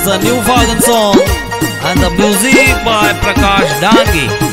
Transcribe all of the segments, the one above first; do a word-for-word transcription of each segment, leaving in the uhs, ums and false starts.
is a new Fagan song and the music by Prakash Dangi.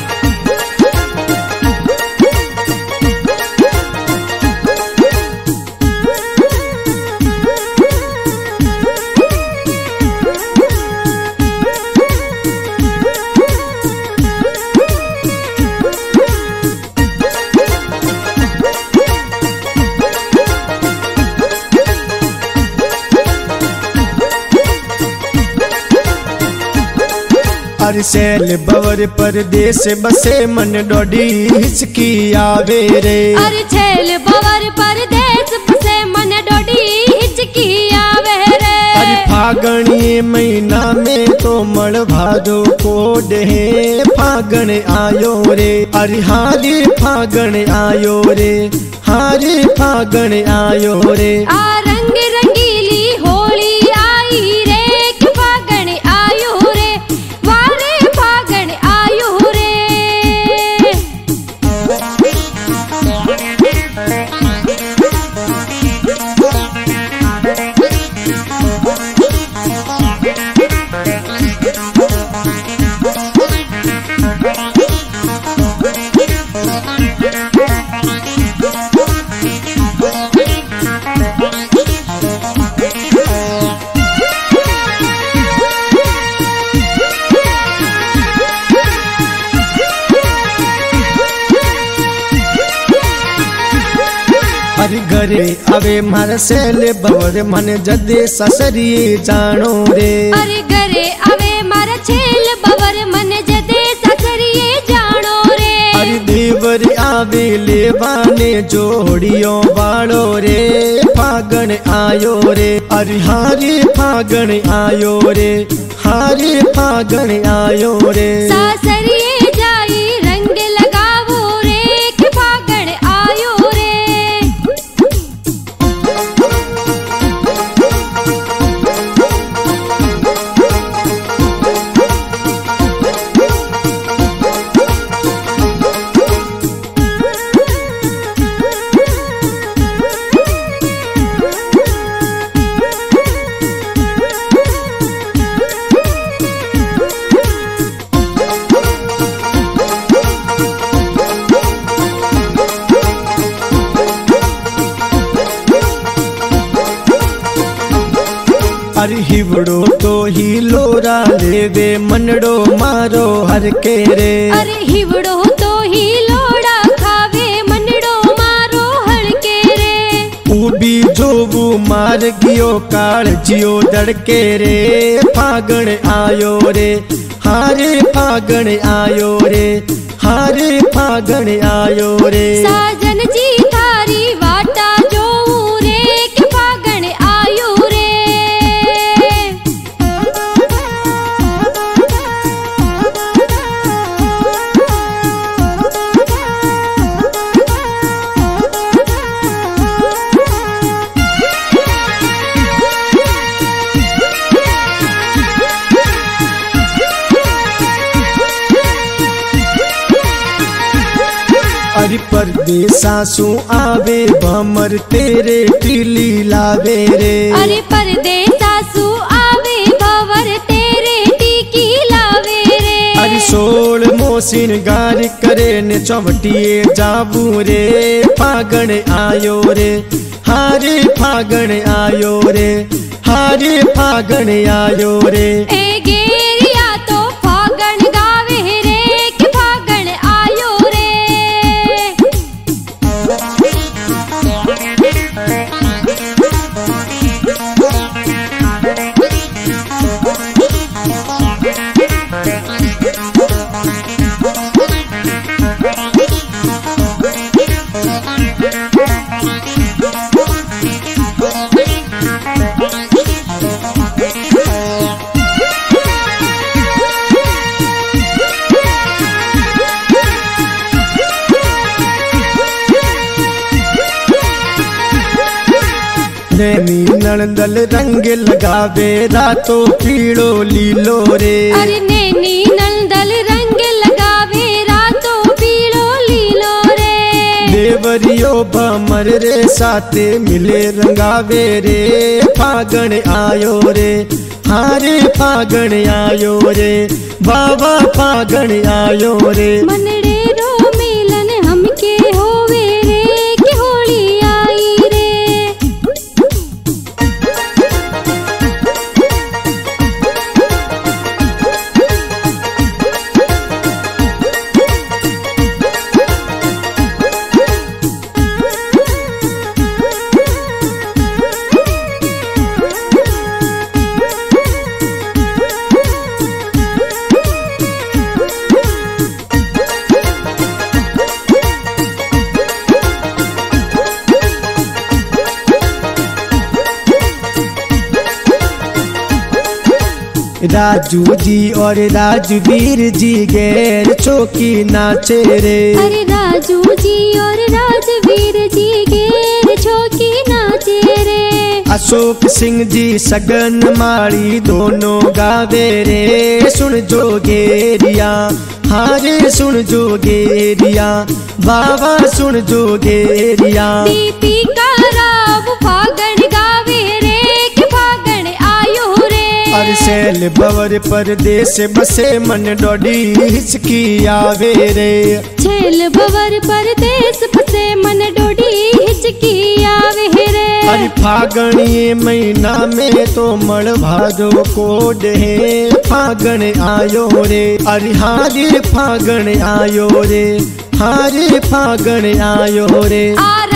अरे सैल बवर परदेस बसे मन डोडी हिचकी आवे रे। अरे छैल बवर परदेस बसे मन डोडी हिचकी आवे रे। अरे फागणी महीना में तो मण भादो को डे फागण आयो रे। अरे हारे फागण आयो रे, हारे फागण आयो रे। आ रंग रंगीली होली आई रे, कि फागण आयो रे, वारे फागण आयो रे। अरे घरे अवे मार सैल बवर मन जदे ससरिए जानो रे। अरे घरे अवे मारा छैल बवर मन जदे ससरिए जानो रे। अरे देवर आवे लेवाने जोड़ियों वालो रे, फागण आयो रे। अरे हारे फागण आयो रे, हारे फागण आयो रे। सासरिए जाई रंग लगावो रे, कि फागण आयो रे। अरे हिवड़ो तो ही लोरा लेवे मनड़ो मारो हर के रे। अरे हिवड़ो तो ही लोड़ा खावे मनड़ो मारो हड़के रे। उबी जोबू मार गियो काल जियो दड़के रे, फागण आयो रे, हारे फागण आयो रे, हारे फागण आयो रे। साजन जी थारी वाटा जो रे, कि फागण आयो रे। अरे परदेसा सु आवे भमर तेरे टीली लावे रे। अरे परदेसा सु आवे भवर तेरे टीकी लावे रे। अरे सोल मोसिन गार करे ने चौवटिए जाबू रे, फागण आयो रे, हारे फागण आयो रे, हारे फागण आयो रे। ए गेरिया तो फागण गावे रे, कि फागण आयो रे। नैनी नंदल रंग लगावे रातो पीड़ो लीलो रे। अरे नैनी नंदल रंग लगावे रातो पीड़ो लीलो रे। देवरियो भमर रे साथे मिले रंगावे रे फागण आयो रे हारे फागण आयो रे बाबा फागण आयो रे मनड़े रो मिलन हमके होवे रे कि होली आई रे राजू जी और राजवीर जी गैर चौकी नाचे रे अरे राजू जी और राजवीर जी गेर चौकी नाचे रे अशोक सिंह जी सगन माड़ी दोनों गावे रे सुन जोगेरिया हारे सुन जोगेरिया बाबा सुन जोगेरिया दीपिका राव फागण गावे रे कि फागण आयो रे अरे सैल बवर परदेश बसे मन डोडी हिचकी आवे रे छेल बवर परदेश बसे मन डोडी हिचकी आवे रे अरे फागणी महीना में तो मड़ भादो को डे फागण आयो रे अरे हारे फागण आयो रे हारे फागण आयो रे आ